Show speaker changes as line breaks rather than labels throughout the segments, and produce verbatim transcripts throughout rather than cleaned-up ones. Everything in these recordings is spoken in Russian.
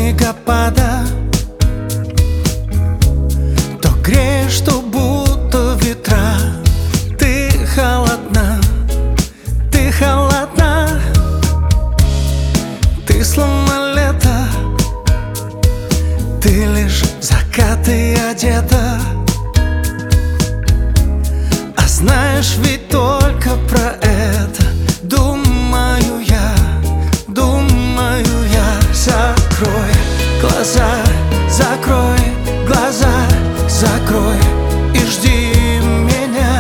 снегопада, то греешь, то будто ветра. Ты холодна, ты холодна, ты словно лето, ты лишь в закаты одета. А знаешь ведь только про это думаю я, думаю я. Закрой глаза, закрой глаза, закрой и жди меня.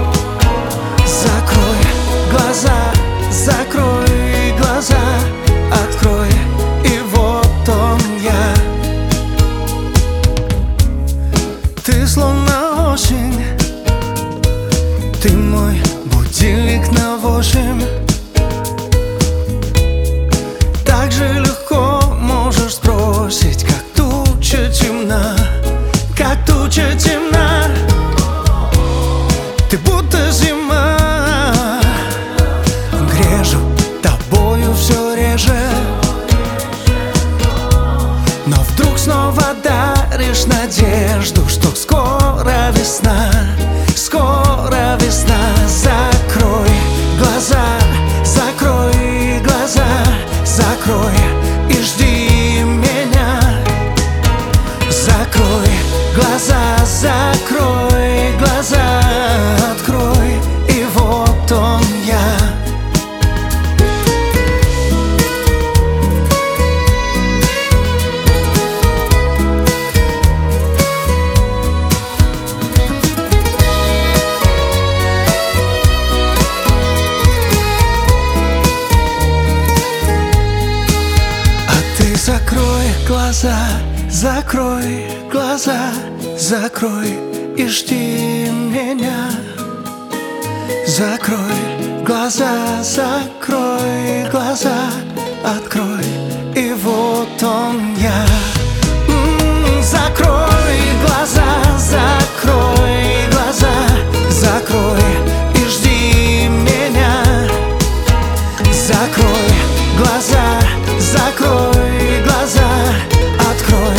Закрой глаза, закрой глаза, открой, и вот он я. Ты словно осень, ты мой будильник на восемь. Так же легко можешь сбросить, как туча темна, как туча темна. Ты будто зима, грежу тобою все реже, но вдруг снова даришь надежду, что скоро весна, скоро весна. Закрой глаза, закрой глаза, закрой и жди меня. Закрой глаза, закрой глаза, открой, и вот он я. Закрой глаза, закрой глаза, закрой и жди меня. Закрой глаза, закрой глаза, открой, и вот он я. М-м, закрой глаза, закрой глаза, закрой и жди меня. Закрой глаза, закрой глаза, открой,